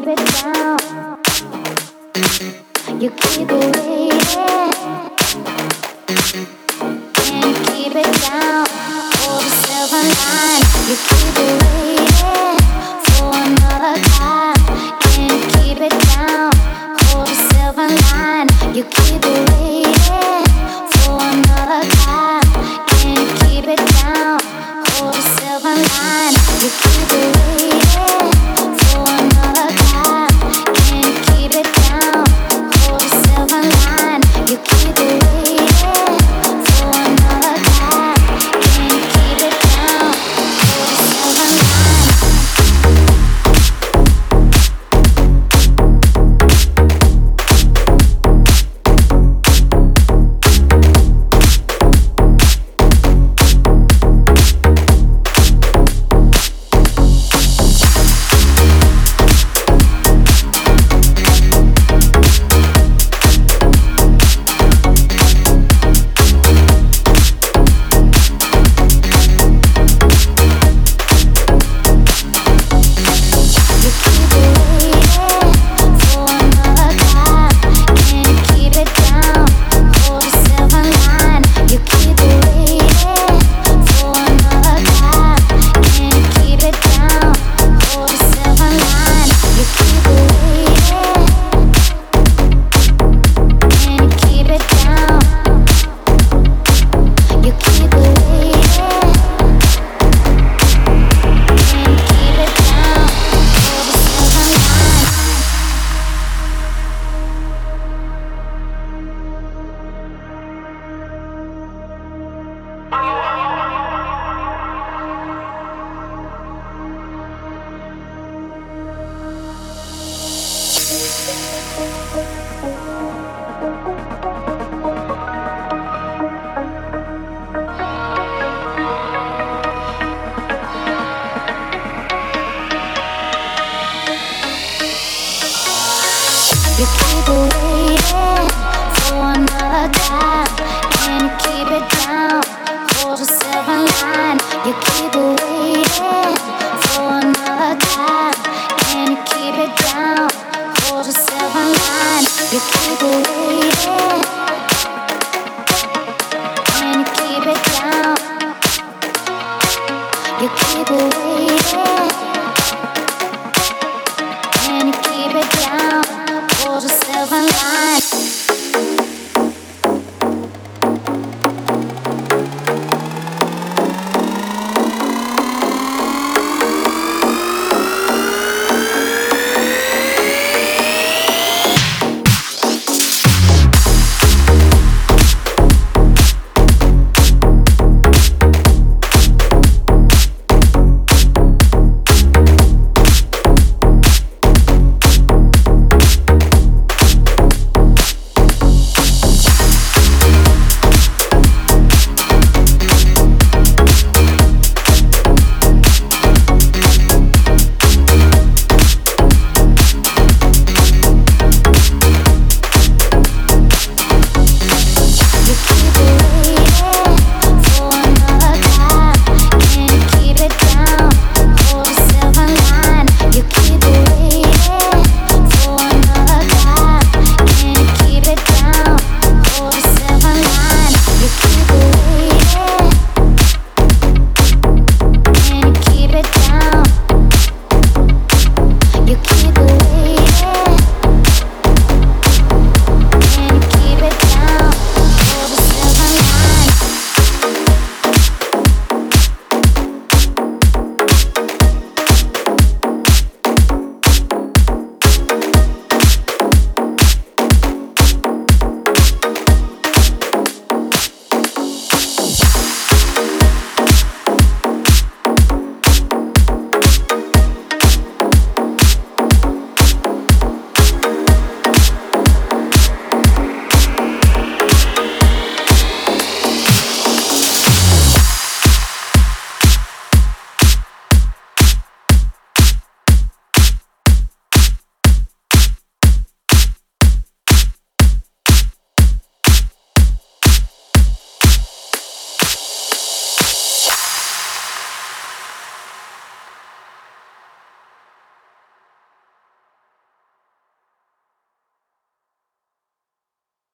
it down. You keep it waiting. Can't keep it down. For the silver line. You keep it waiting for another time. Can't keep it down. For the silver line. You keep it waiting for another time. Can't keep it down. For the silver line. You keep it waiting for another time. Can't keep it down. For the silver line. You keep it waiting for another time. Can't keep it down. For the silver line. You keep it waiting for another time. Can you keep it down for the silver line? You keep it waiting for another time. Can you keep it down for the silver line? You keep it waiting. Can you keep it down? You keep it waiting.